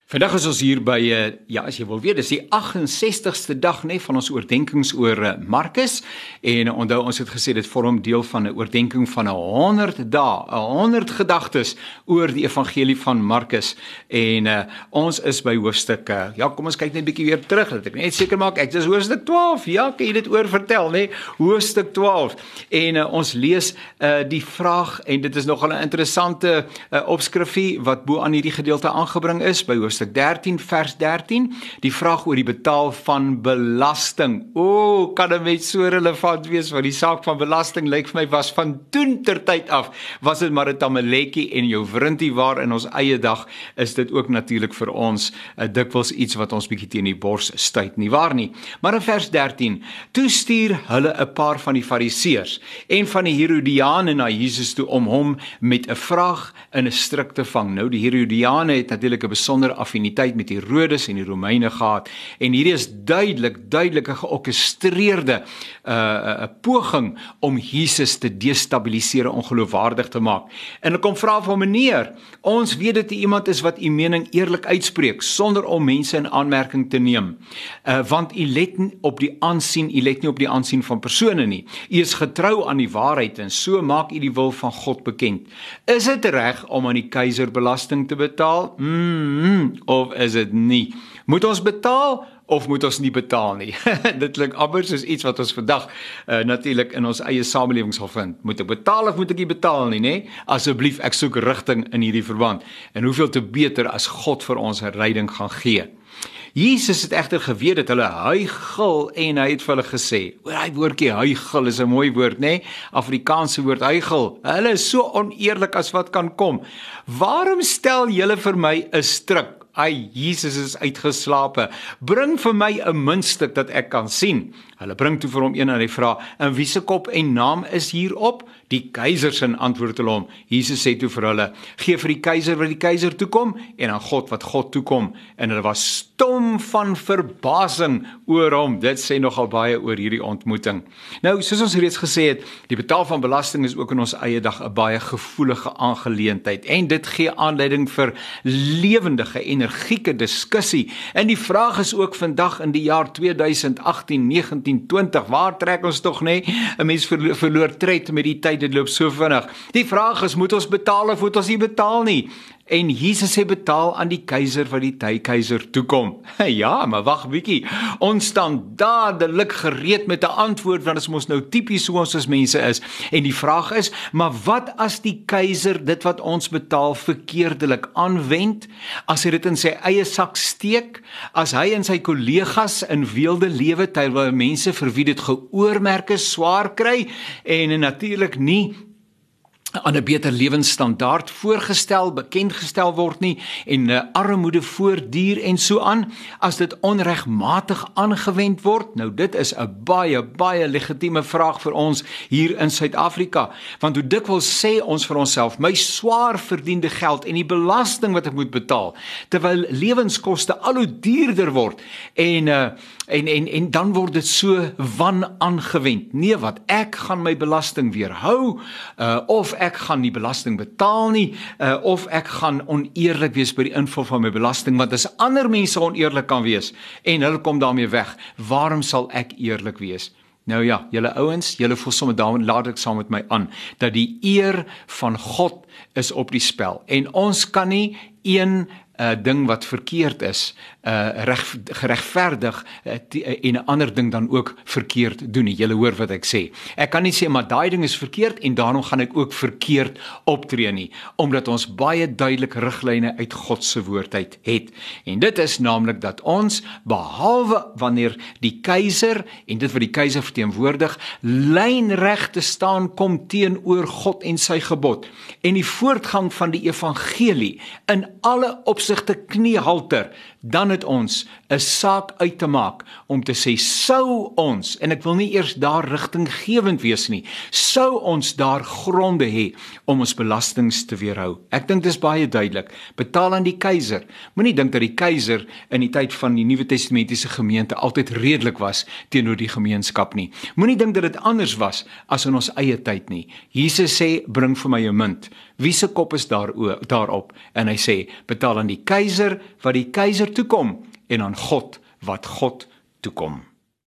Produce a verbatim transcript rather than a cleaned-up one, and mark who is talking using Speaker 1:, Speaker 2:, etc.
Speaker 1: Vandag is ons hier by, uh, ja, as jy wil weet, dis die agt en sestigste dag nee, van ons oordenkings oor uh, Markus, en uh, onthou ons het gesê, dit vorm deel van 'n oordenking van 'n honderd dae, 'n honderd gedagtes oor die evangelie van Markus, en uh, ons is by hoofstuk, uh, ja, kom ons kyk net 'n bietjie weer terug, dat ek net seker maak, ek is hoofstuk twaalf, ja, kan jy dit oor vertel, nee, hoofstuk twaalf, en uh, ons lees uh, die vraag, en dit is nogal 'n interessante uh, opskrifie, wat bo aan hierdie gedeelte aangebring is, by hoofstuk dertien vers dertien, die vraag oor die betaal van belasting. O, kan 'n mens so relevant wees, want die saak van belasting lyk vir my was van toen ter tyd af, was dit maar 'n tamaletjie en jou vrindie, waar in ons eie dag is dit ook natuurlik vir ons uh, dikwels iets wat ons bietjie teen die bors stuit, nie waar nie? Maar in vers dertien, toe stuur hulle 'n paar van die fariseërs en van die Herodiane na Jesus toe om hom met 'n vraag in 'n stryk te vang. Nou, die Herodiane het natuurlik 'n besondere affiniteit met die Herodes en die Romeine gehad, en hierdie is duidelik, duidelike georkestreerde uh, 'n poging om Jesus te destabiliseer, ongeloofwaardig te maak. En ek kom vra van meneer, ons weet dat jy iemand is wat u mening eerlik uitspreek, sonder om mense in aanmerking te neem, uh, want u let nie op die aansien, u let nie op die aansien van persone nie, u is getrou aan die waarheid, en so maak u die wil van God bekend. Is dit reg om aan die keiser belasting te betaal? Mm, of is dit nie? Moet ons betaal of moet ons nie betaal nie? Dit klink amper soos iets wat ons vandag uh, natuurlik in ons eie samelewing sal vind. Moet ek betaal of moet ek nie betaal nie, nee? Asseblief, ek soek rigting in hierdie verband. En hoeveel te beter as God vir ons 'n leiding gaan gee. Jesus het egter geweet dat hulle huigel, en hy het vir hulle gesê, oor hy woordjie huigel is 'n mooi woord, nee? Afrikaanse woord huigel. Hulle is so oneerlik as wat kan kom. Waarom stel julle vir my 'n stryk? Ai, Jesus is uitgeslape. Bring vir my 'n muntstuk dat ek kan sien. Hulle bring toe vir hom een en hy vra, en wie se kop en naam is hierop? Die keiser se, antwoord hulle hom. Jesus sê toe vir hulle, gee vir die keiser wat die keiser toekom, en aan God wat God toekom. En hulle was stom van verbasing oor hom. Dit sê nogal baie oor hierdie ontmoeting. Nou, soos ons reeds gesê het, die betaal van belasting is ook in ons eie dag 'n baie gevoelige aangeleentheid, en dit gee aanleiding vir lewendige, energieke diskussie. En die vraag is ook vandag in die jaar tweeduisend agttien, negentien, twintig, waar trek ons tog, nee? 'n Mens verloor, verloor tred met die tyd, dit loop so vinnig. Die vraag is, moet ons betaal of moet ons nie betaal nie? En Jesus sê betaal aan die keiser wat die tyd keiser toekom. Ja, maar wag 'n bietjie. Ons staan dadelik gereed met 'n antwoord, want dit is mos nou tipies hoe ons as mense is. En die vraag is, maar wat as die keiser dit wat ons betaal verkeerdelik aanwend? As hy dit in sy eie sak steek? As hy en sy kollegas in weelde lewe, terwyl mense vir wie dit geoormerk is, swaar kry, en natuurlik nie aan 'n beter lewensstandaard voorgestel, bekendgestel word nie, en uh, armoede voortduur en so aan, as dit onregmatig aangewend word? Nou, dit is 'n baie, baie legitieme vraag vir ons hier in Suid-Afrika, want hoe dikwels sê ons vir onsself, my swaar verdiende geld en die belasting wat ek moet betaal, terwyl lewenskoste al hoe duurder word, en, uh, en, en, en dan word dit so wan aangewend. Nee, wat, ek gaan my belasting weerhou, uh, of ek gaan nie belasting betaal nie, uh, of ek gaan oneerlik wees by die invul van my belasting, want as ander mense oneerlik kan wees, en hulle kom daarmee weg, waarom sal ek eerlik wees? Nou ja, julle ouens, julle voel sommer daarom, laat ek saam met my aan, dat die eer van God is op die spel, en ons kan nie een Uh, ding wat verkeerd is, uh, reg, geregverdig, uh, die, uh, en 'n ander ding dan ook verkeerd doen nie. Julle hoor wat ek sê. Ek kan nie sê, maar daai ding is verkeerd, en daarom gaan ek ook verkeerd optree nie, omdat ons baie duidelik riglyne uit God se woord uit het. En dit is naamlik dat ons, behalwe wanneer die keiser, en dit wat die keiser verteenwoordig, lynreg te staan kom teenoor God en sy gebod, en die voortgang van die evangelie in alle opsigte te kniehalter, dan het ons 'n saak uit te maak om te sê, sou ons, en ek wil nie eers daar rigtinggewend wees nie, sou ons daar gronde hê om ons belastings te weerhou. Ek dink dis baie duidelik. Betaal aan die keiser. Moenie dink dat die keiser in die tyd van die Nuwe Testamentiese gemeente altyd redelik was teenoor die gemeenskap nie. Moenie dink dat dit anders was as in ons eie tyd nie. Jesus sê, bring vir my 'n munt. Wie se kop is daar daarop? En hy sê, betaal aan die die keiser wat die keiser toekom en aan God wat God toekom.